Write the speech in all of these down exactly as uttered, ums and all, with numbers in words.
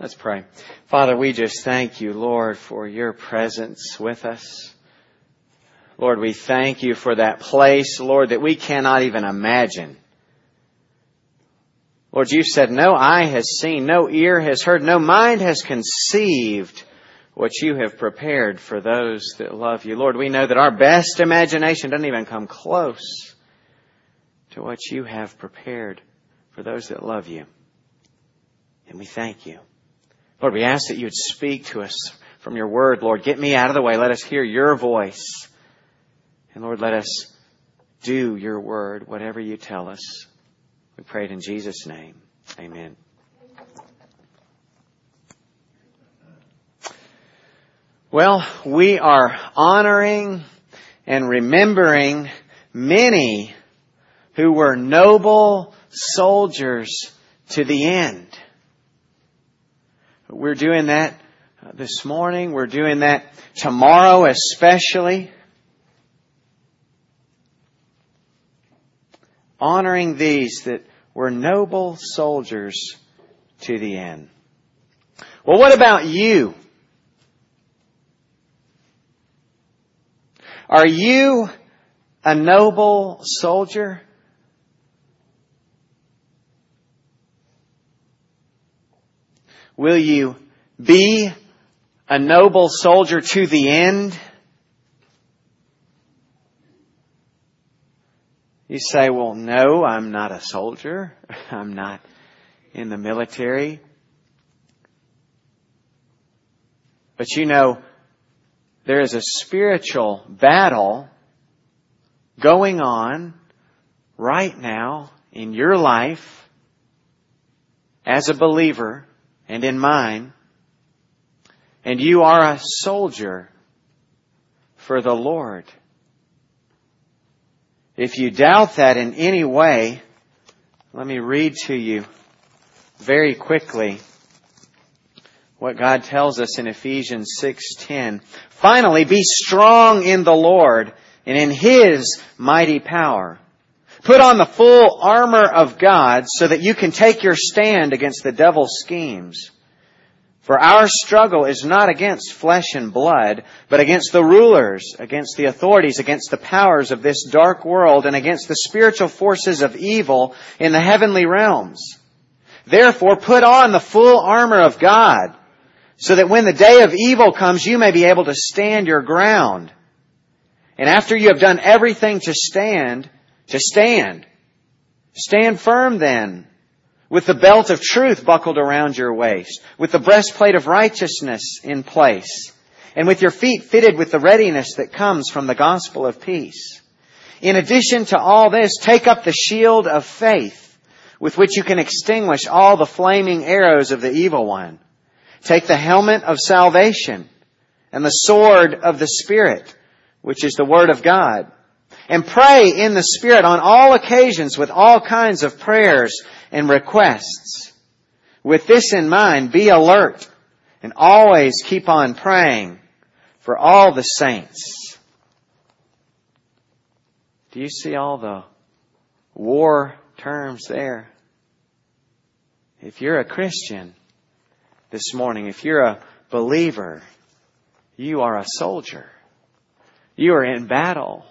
Let's pray. Father, we just thank you, Lord, for your presence with us. Lord, we thank you for that place, Lord, that we cannot even imagine. Lord, you said no eye has seen, no ear has heard, no mind has conceived what you have prepared for those that love you. Lord, we know that our best imagination doesn't even come close to what you have prepared for those that love you. And we thank you. Lord, we ask that you would speak to us from your word. Lord, get me out of the way. Let us hear your voice. And Lord, let us do your word, whatever you tell us. We pray it in Jesus' name. Amen. Well, we are honoring and remembering many who were noble soldiers to the end. We're doing that this morning. We're doing that tomorrow especially. Honoring these that were noble soldiers to the end. Well, what about you? Are you a noble soldier? Will you be a noble soldier to the end? You say, well, no, I'm not a soldier. I'm not in the military. But you know, there is a spiritual battle going on right now in your life as a believer and in mine. And you are a soldier for the Lord. If you doubt that in any way, let me read to you very quickly what God tells us in Ephesians six ten. Finally, be strong in the Lord and in His mighty power. Put on the full armor of God so that you can take your stand against the devil's schemes. For our struggle is not against flesh and blood, but against the rulers, against the authorities, against the powers of this dark world, and against the spiritual forces of evil in the heavenly realms. Therefore, put on the full armor of God, so that when the day of evil comes, you may be able to stand your ground. And after you have done everything to stand, to stand. Stand firm then, with the belt of truth buckled around your waist, with the breastplate of righteousness in place, and with your feet fitted with the readiness that comes from the gospel of peace. In addition to all this, take up the shield of faith, with which you can extinguish all the flaming arrows of the evil one. Take the helmet of salvation and the sword of the Spirit, which is the Word of God. And pray in the Spirit on all occasions with all kinds of prayers and requests. With this in mind, be alert and always keep on praying for all the saints. Do you see all the war terms there? If you're a Christian this morning, if you're a believer, you are a soldier. You are in battle.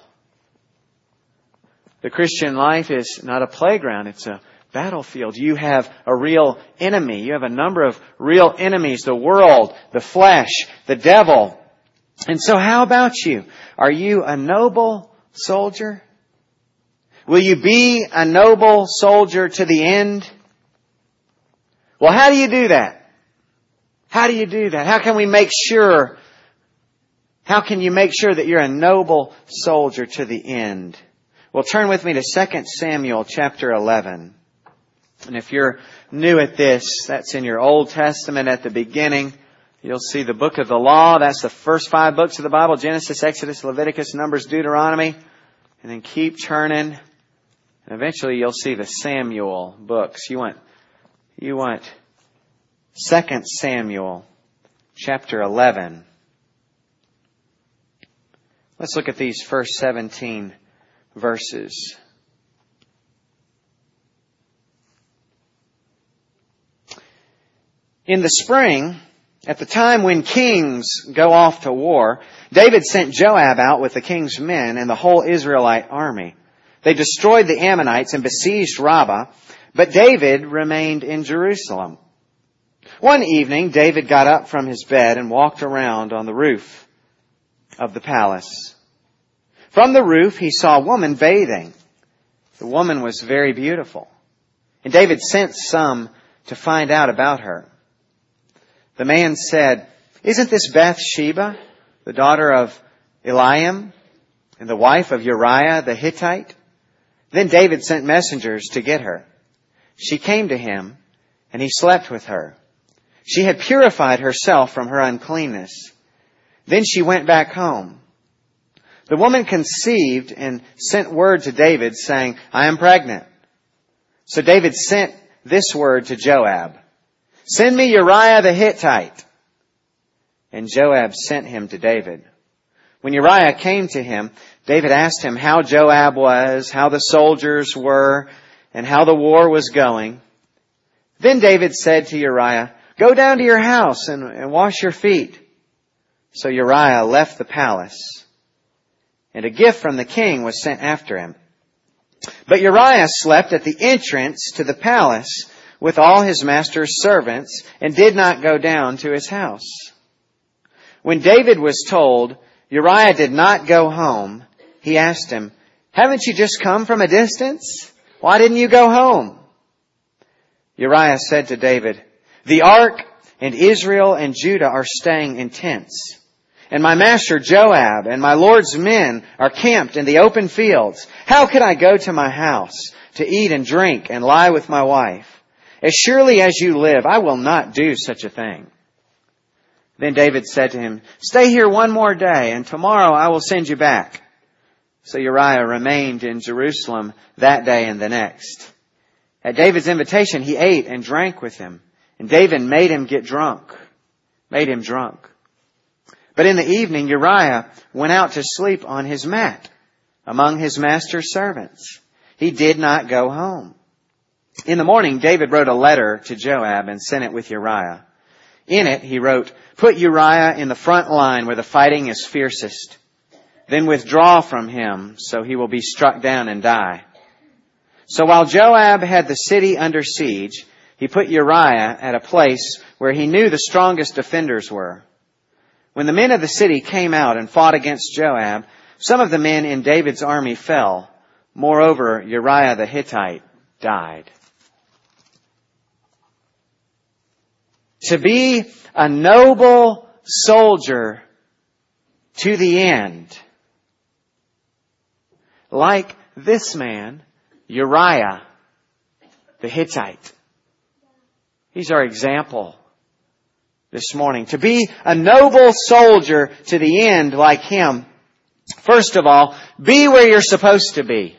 The Christian life is not a playground, it's a battlefield. You have a real enemy. You have a number of real enemies. The world, the flesh, the devil. And so how about you? Are you a noble soldier? Will you be a noble soldier to the end? Well, how do you do that? How do you do that? How can we make sure, how can you make sure that you're a noble soldier to the end? Well, turn with me to Second Samuel chapter eleven. And if you're new at this, that's in your Old Testament at the beginning. You'll see the book of the law. That's the first five books of the Bible. Genesis, Exodus, Leviticus, Numbers, Deuteronomy. And then keep turning. And eventually you'll see the Samuel books. You want, you want Second Samuel chapter eleven. Let's look at these first seventeen verses. In the spring, at the time when kings go off to war, David sent Joab out with the king's men and the whole Israelite army. They destroyed the Ammonites and besieged Rabbah, but David remained in Jerusalem. One evening, David got up from his bed and walked around on the roof of the palace. From the roof, he saw a woman bathing. The woman was very beautiful, and David sent some to find out about her. The man said, "Isn't this Bathsheba, the daughter of Eliam, and the wife of Uriah the Hittite?" Then David sent messengers to get her. She came to him, and he slept with her. She had purified herself from her uncleanness. Then she went back home. The woman conceived and sent word to David, saying, "I am pregnant." So David sent this word to Joab, "Send me Uriah the Hittite." And Joab sent him to David. When Uriah came to him, David asked him how Joab was, how the soldiers were, and how the war was going. Then David said to Uriah, "Go down to your house and, and wash your feet." So Uriah left the palace, and a gift from the king was sent after him. But Uriah slept at the entrance to the palace with all his master's servants and did not go down to his house. When David was told Uriah did not go home, he asked him, "Haven't you just come from a distance? Why didn't you go home?" Uriah said to David, "The ark and Israel and Judah are staying in tents. And my master Joab and my Lord's men are camped in the open fields. How could I go to my house to eat and drink and lie with my wife? As surely as you live, I will not do such a thing." Then David said to him, "Stay here one more day, and tomorrow I will send you back." So Uriah remained in Jerusalem that day and the next. At David's invitation, he ate and drank with him, and David made him get drunk, made him drunk. But in the evening, Uriah went out to sleep on his mat among his master's servants. He did not go home. In the morning, David wrote a letter to Joab and sent it with Uriah. In it, he wrote, "Put Uriah in the front line where the fighting is fiercest. Then withdraw from him, so he will be struck down and die." So while Joab had the city under siege, he put Uriah at a place where he knew the strongest defenders were. When the men of the city came out and fought against Joab, some of the men in David's army fell. Moreover, Uriah the Hittite died. To be a noble soldier to the end, like this man, Uriah the Hittite. He's our example this morning. To be a noble soldier to the end like him, first of all, be where you're supposed to be.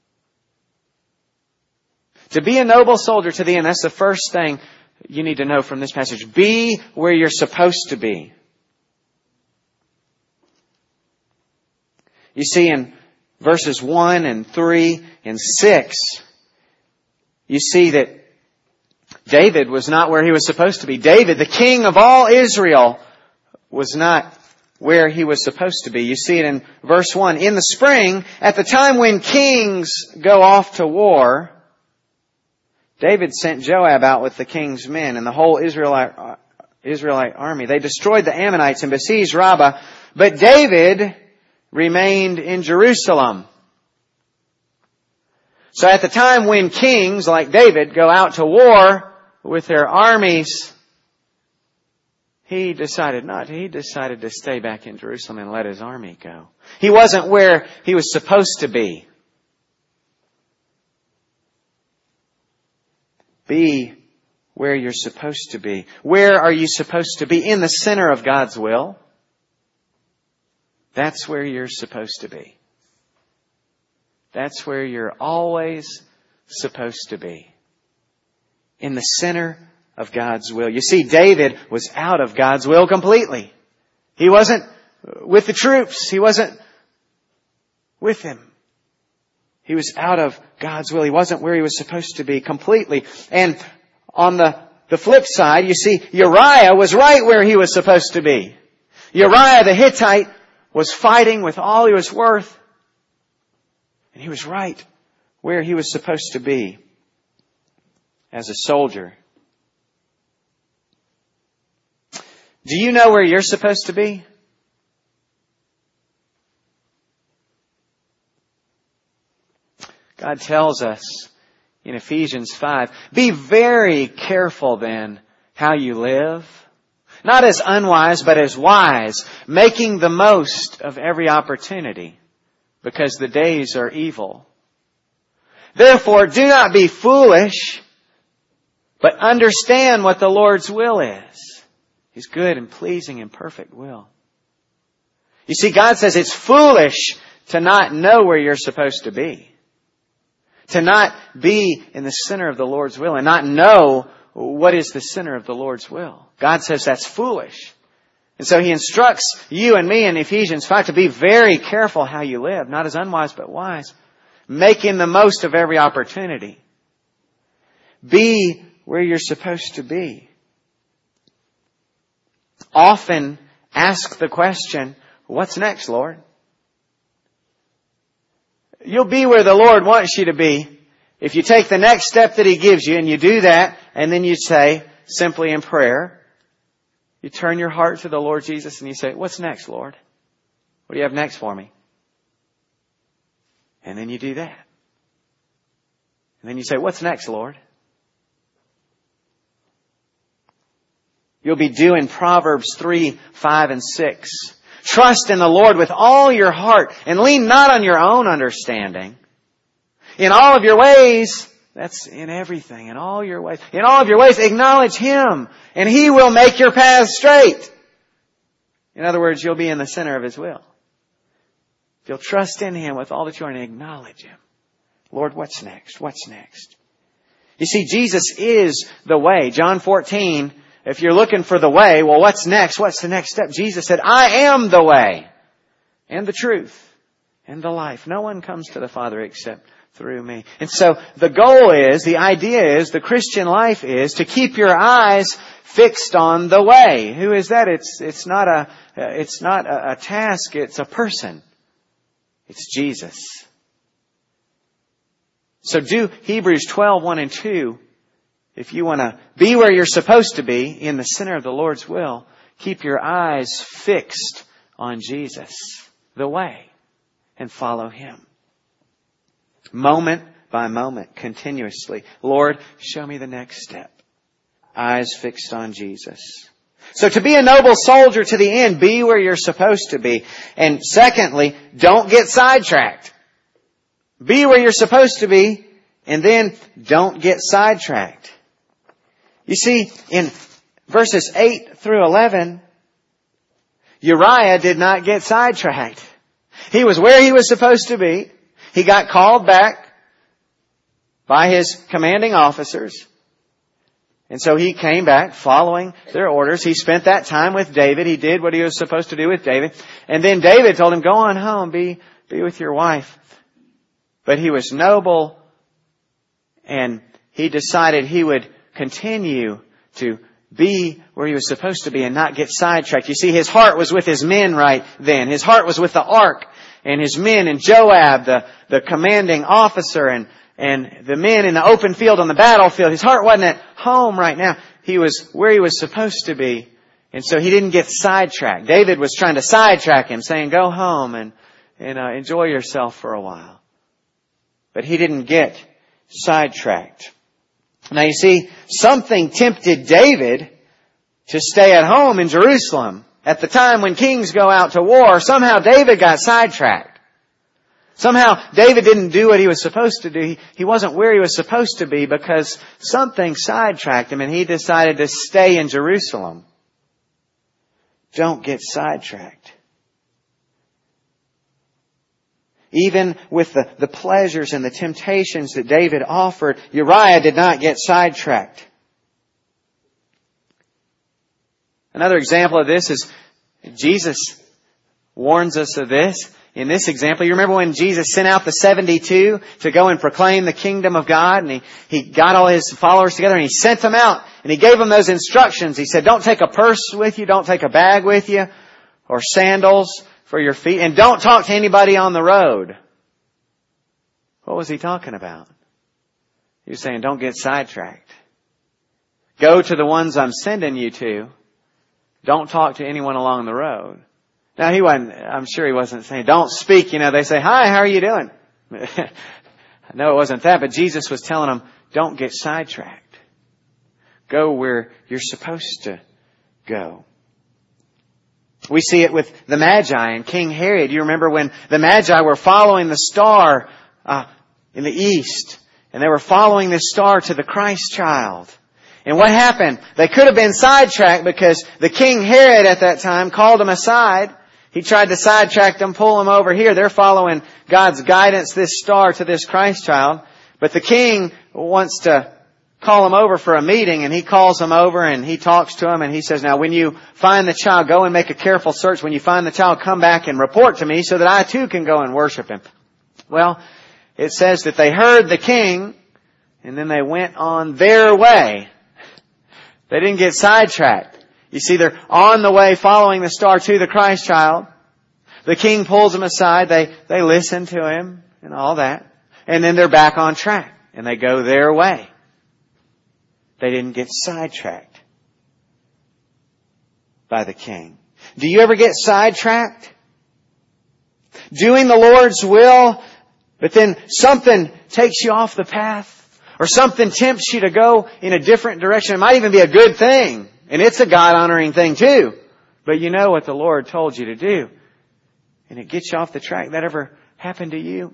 To be a noble soldier to the end, that's the first thing you need to know from this passage. Be where you're supposed to be. You see in verses one and three and six, you see that David was not where he was supposed to be. David, the king of all Israel, was not where he was supposed to be. You see it in verse one. In the spring, at the time when kings go off to war, David sent Joab out with the king's men and the whole Israelite, Israelite army. They destroyed the Ammonites and besieged Rabbah, but David remained in Jerusalem. So at the time when kings like David go out to war with their armies, he decided not. He decided to stay back in Jerusalem and let his army go. He wasn't where he was supposed to be. Be where you're supposed to be. Where are you supposed to be? In the center of God's will. That's where you're supposed to be. That's where you're always supposed to be. In the center of God's will. You see, David was out of God's will completely. He wasn't with the troops. He wasn't with him. He was out of God's will. He wasn't where he was supposed to be completely. And on the the flip side, you see, Uriah was right where he was supposed to be. Uriah the Hittite was fighting with all he was worth. And he was right where he was supposed to be as a soldier. Do you know where you're supposed to be? God tells us in Ephesians five, be very careful then how you live. Not as unwise, but as wise, making the most of every opportunity, because the days are evil. Therefore, do not be foolish, but understand what the Lord's will is. His good and pleasing and perfect will. You see, God says it's foolish to not know where you're supposed to be. To not be in the center of the Lord's will and not know what is the center of the Lord's will. God says that's foolish. And so He instructs you and me in Ephesians five to be very careful how you live. Not as unwise, but wise. Making the most of every opportunity. Be where you're supposed to be. Often ask the question, what's next, Lord? You'll be where the Lord wants you to be if you take the next step that He gives you and you do that, and then you say, simply in prayer, you turn your heart to the Lord Jesus and you say, what's next, Lord? What do you have next for me? And then you do that. And then you say, what's next, Lord? You'll be doing Proverbs three, five, and six. Trust in the Lord with all your heart and lean not on your own understanding. In all of your ways, that's in everything, in all your ways. In all of your ways, acknowledge Him and He will make your paths straight. In other words, you'll be in the center of His will. If you'll trust in Him with all that you are and acknowledge Him. Lord, what's next? What's next? You see, Jesus is the way. John fourteen, if you're looking for the way, well, what's next? What's the next step? Jesus said, I am the way and the truth and the life. No one comes to the Father except through me. And so the goal is, the idea is, the Christian life is to keep your eyes fixed on the way. Who is that? It's, it's not a, it's not a, a task. It's a person. It's Jesus. So do Hebrews twelve, one and two. If you want to be where you're supposed to be, in the center of the Lord's will, keep your eyes fixed on Jesus, the way, and follow Him. Moment by moment, continuously. Lord, show me the next step. Eyes fixed on Jesus. So to be a noble soldier to the end, be where you're supposed to be. And secondly, don't get sidetracked. Be where you're supposed to be, and then don't get sidetracked. You see, in verses eight through eleven, Uriah did not get sidetracked. He was where he was supposed to be. He got called back by his commanding officers. And so he came back following their orders. He spent that time with David. He did what he was supposed to do with David. And then David told him, go on home, be, be with your wife. But he was noble, and he decided he would continue to be where he was supposed to be and not get sidetracked. You see, his heart was with his men right then. His heart was with the ark and his men, and Joab, the, the commanding officer, and, and the men in the open field on the battlefield. His heart wasn't at home right now. He was where he was supposed to be. And so he didn't get sidetracked. David was trying to sidetrack him, saying, go home and, and uh, enjoy yourself for a while. But he didn't get sidetracked. Now you see, something tempted David to stay at home in Jerusalem. At the time when kings go out to war, somehow David got sidetracked. Somehow David didn't do what he was supposed to do. He, he wasn't where he was supposed to be because something sidetracked him, and he decided to stay in Jerusalem. Don't get sidetracked. Even with the, the pleasures and the temptations that David offered, Uriah did not get sidetracked. Another example of this is Jesus warns us of this. In this example, you remember when Jesus sent out the seventy-two to go and proclaim the kingdom of God, and he, he got all his followers together and he sent them out And He gave them those instructions. He said, don't take a purse with you, don't take a bag with you, or sandals for your feet, and don't talk to anybody on the road. What was He talking about? He was saying, don't get sidetracked. Go to the ones I'm sending you to. Don't talk to anyone along the road. Now, he wasn't, I'm sure He wasn't saying, don't speak. You know, they say, hi, how are you doing? No, it wasn't that, but Jesus was telling them, don't get sidetracked. Go where you're supposed to go. We see it with the Magi and King Herod. You remember when the Magi were following the star uh, in the east, and they were following this star to the Christ child. And what happened? They could have been sidetracked because the King Herod at that time called them aside. He tried to sidetrack them, pull them over here. They're following God's guidance, this star to this Christ child. But the king wants to call them over for a meeting, and he calls them over and he talks to them and he says, now when you find the child, go and make a careful search. When you find the child, come back and report to me so that I too can go and worship Him. Well, it says that they heard the king and then they went on their way. They didn't get sidetracked. You see, they're on the way following the star to the Christ child. The king pulls them aside. They, they listen to him and all that. And then they're back on track and they go their way. They didn't get sidetracked by the king. Do you ever get sidetracked? Doing the Lord's will, but then something takes you off the path, or something tempts you to go in a different direction. It might even be a good thing, and it's a God-honoring thing too. But you know what the Lord told you to do, and it gets you off the track. That ever happened to you?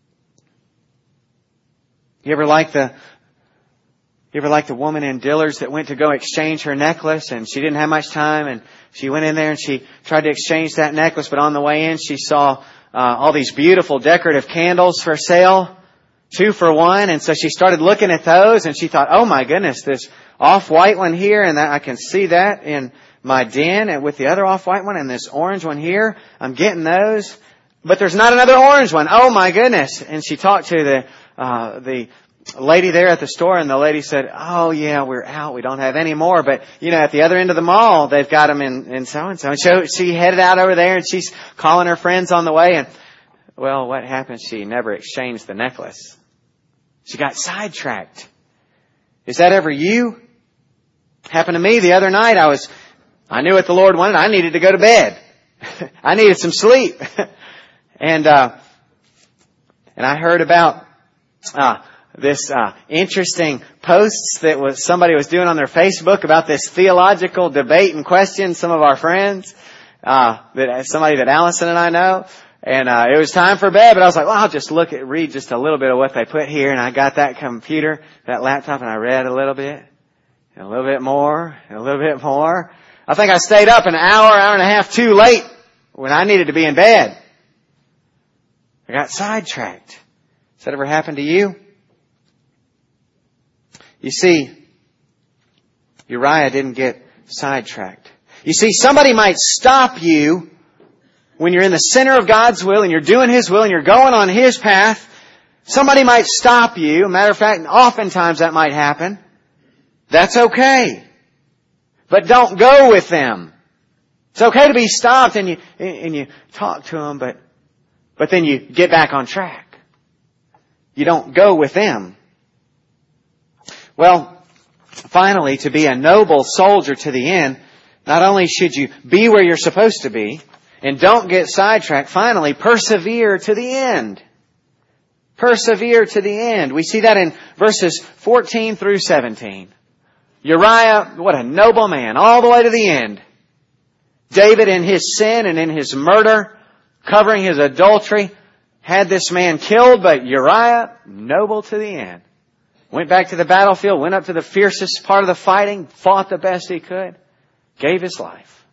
You ever like the You ever like the woman in Dillard's that went to go exchange her necklace, and she didn't have much time, and she went in there and she tried to exchange that necklace, but on the way in she saw uh, all these beautiful decorative candles for sale, two for one, and so she started looking at those and she thought, oh my goodness, this off-white one here, and that, I can see that in my den, and with the other off-white one and this orange one here, I'm getting those, but there's not another orange one. Oh my goodness. And she talked to the uh, the lady there at the store, and the lady said, oh yeah, we're out. We don't have any more. But, you know, at the other end of the mall, they've got them in, in so-and-so. And so she headed out over there, and she's calling her friends on the way. And, well, what happened? She never exchanged the necklace. She got sidetracked. Is that ever you? Happened to me the other night. I was, I knew what the Lord wanted. I needed to go to bed. I needed some sleep. and, uh, and I heard about, uh, this uh, interesting posts that was somebody was doing on their Facebook about this theological debate and question. Some of our friends, uh, that somebody that Allison and I know, and uh, it was time for bed. But I was like, well, I'll just look at read just a little bit of what they put here. And I got that computer, that laptop, and I read a little bit, and a little bit more, and a little bit more. I think I stayed up an hour, hour and a half too late when I needed to be in bed. I got sidetracked. Has that ever happened to you? You see, Uriah didn't get sidetracked. You see, somebody might stop you when you're in the center of God's will and you're doing His will and you're going on His path. Somebody might stop you. Matter of fact, oftentimes that might happen. That's okay. But don't go with them. It's okay to be stopped and you and you talk to them, but but then you get back on track. You don't go with them. Well, finally, to be a noble soldier to the end, not only should you be where you're supposed to be, and don't get sidetracked, finally, persevere to the end. Persevere to the end. We see that in verses fourteen through seventeen. Uriah, what a noble man, all the way to the end. David, in his sin and in his murder, covering his adultery, had this man killed, but Uriah, noble to the end. Went back to the battlefield, went up to the fiercest part of the fighting, fought the best he could, gave his life.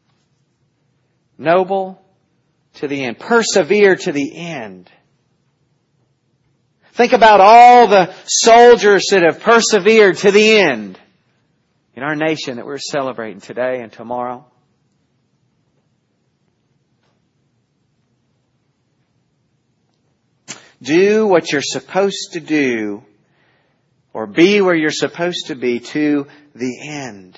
Noble to the end. Persevere to the end. Think about all the soldiers that have persevered to the end in our nation that we're celebrating today and tomorrow. Do what you're supposed to do or be where you're supposed to be to the end.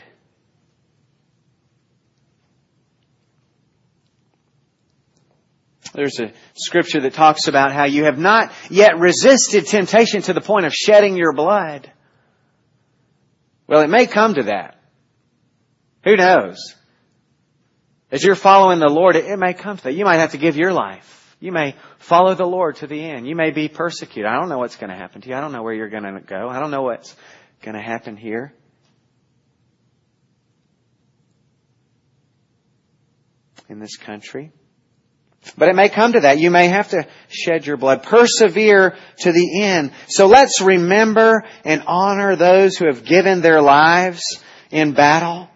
There's a scripture that talks about how you have not yet resisted temptation to the point of shedding your blood. Well, it may come to that. Who knows? As you're following the Lord, it may come to that. You might have to give your life. You may follow the Lord to the end. You may be persecuted. I don't know what's going to happen to you. I don't know where you're going to go. I don't know what's going to happen here. In this country. But it may come to that. You may have to shed your blood. Persevere to the end. So let's remember and honor those who have given their lives in battle.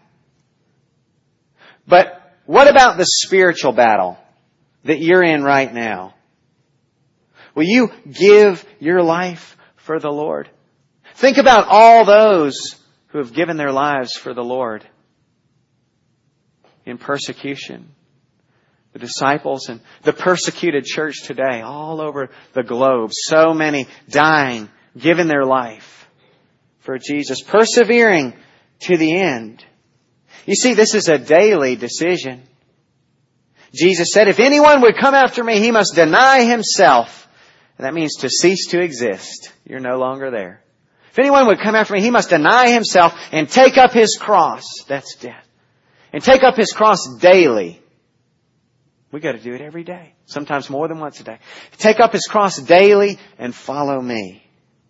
But what about the spiritual battle that you're in right now? Will you give your life for the Lord? Think about all those who have given their lives for the Lord in persecution. The disciples and the persecuted church today all over the globe. So many dying, giving their life for Jesus. Persevering to the end. You see, this is a daily decision. Jesus said, if anyone would come after me, he must deny himself. And that means to cease to exist. You're no longer there. If anyone would come after me, he must deny himself and take up his cross. That's death. And take up his cross daily. We got to do it every day. Sometimes more than once a day. Take up his cross daily and follow me.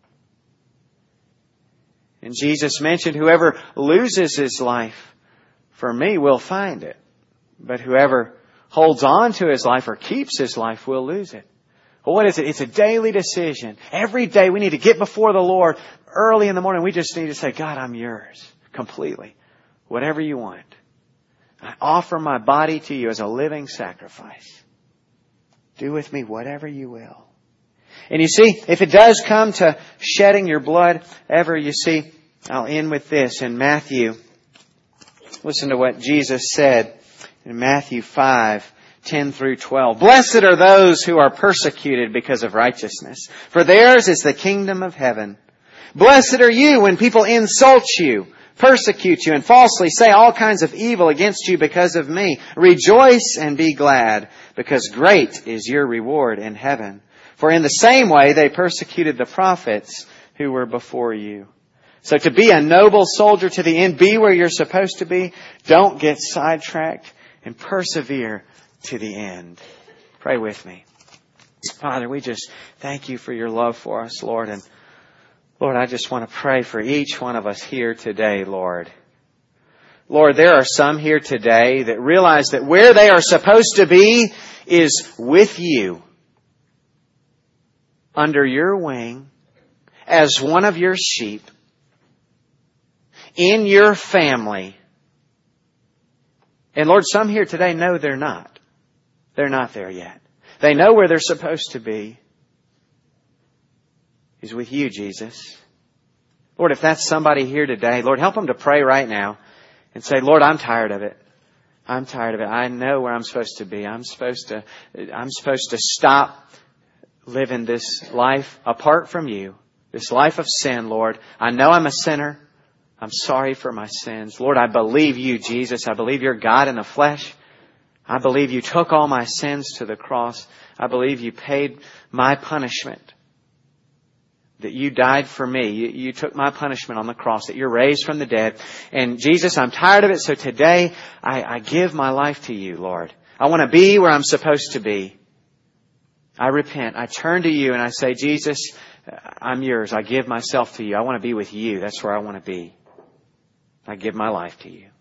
And Jesus mentioned whoever loses his life for me will find it. But whoever holds on to his life or keeps his life will lose it. Well, what is it? It's a daily decision. Every day we need to get before the Lord early in the morning. We just need to say, God, I'm yours completely. Whatever you want. I offer my body to you as a living sacrifice. Do with me whatever you will. And you see, if it does come to shedding your blood ever, you see, I'll end with this in Matthew. Listen to what Jesus said in Matthew five, ten through twelve. Blessed are those who are persecuted because of righteousness, for theirs is the kingdom of heaven. Blessed are you when people insult you, persecute you, and falsely say all kinds of evil against you because of me. Rejoice and be glad, because great is your reward in heaven. For in the same way they persecuted the prophets who were before you. So to be a noble soldier to the end, be where you're supposed to be. Don't get sidetracked and persevere to the end. Pray with me. Father, we just thank you for your love for us, Lord. And Lord, I just want to pray for each one of us here today, Lord. Lord, there are some here today that realize that where they are supposed to be is with you, under your wing, as one of your sheep, in your family. And Lord, some here today know they're not. They're not there yet. They know where they're supposed to be is with you, Jesus. Lord, if that's somebody here today, Lord, help them to pray right now and say, Lord, I'm tired of it. I'm tired of it. I know where I'm supposed to be. I'm supposed to, I'm supposed to stop living this life apart from you. This life of sin, Lord. I know I'm a sinner. I'm sorry for my sins. Lord, I believe you, Jesus. I believe you're God in the flesh. I believe you took all my sins to the cross. I believe you paid my punishment. That you died for me. You, you took my punishment on the cross. That you're raised from the dead. And Jesus, I'm tired of it. So today, I, I give my life to you, Lord. I want to be where I'm supposed to be. I repent. I turn to you and I say, Jesus, I'm yours. I give myself to you. I want to be with you. That's where I want to be. I give my life to you.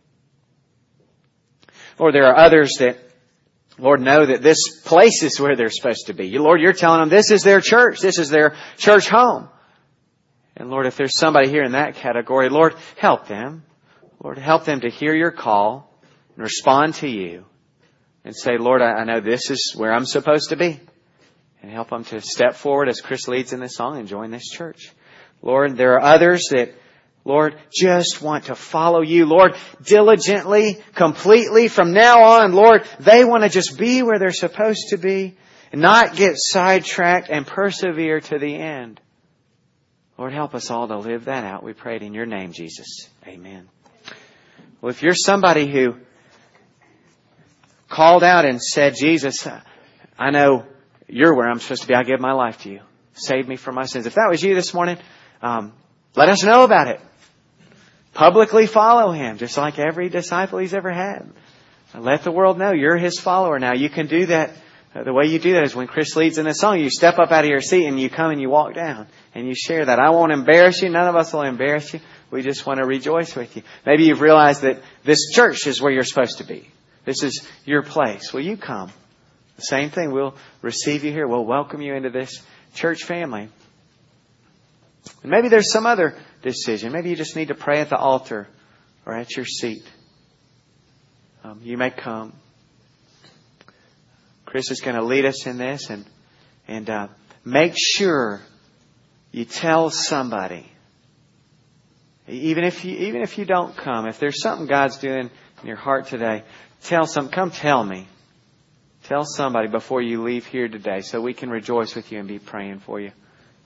Lord, there are others that, Lord, know that this place is where they're supposed to be. Lord, you're telling them this is their church. This is their church home. And Lord, if there's somebody here in that category, Lord, help them. Lord, help them to hear your call and respond to you and say, Lord, I know this is where I'm supposed to be. And help them to step forward as Chris leads in this song and join this church. Lord, there are others that, Lord, just want to follow you, Lord, diligently, completely from now on. Lord, they want to just be where they're supposed to be and not get sidetracked and persevere to the end. Lord, help us all to live that out. We pray it in your name, Jesus. Amen. Well, if you're somebody who called out and said, Jesus, I know you're where I'm supposed to be. I give my life to you. Save me from my sins. If that was you this morning, um, let us know about it. Publicly follow Him, just like every disciple He's ever had. Let the world know you're His follower now. You can do that. The way you do that is when Chris leads in this song, you step up out of your seat and you come and you walk down and you share that. I won't embarrass you. None of us will embarrass you. We just want to rejoice with you. Maybe you've realized that this church is where you're supposed to be. This is your place. Will you come? The same thing. We'll receive you here. We'll welcome you into this church family. And maybe there's some other decision. Maybe you just need to pray at the altar or at your seat. Um, you may come. Chris is going to lead us in this, and and uh, make sure you tell somebody. Even if you even if you don't come, if there's something God's doing in your heart today, tell some. Come tell me. Tell somebody before you leave here today, so we can rejoice with you and be praying for you.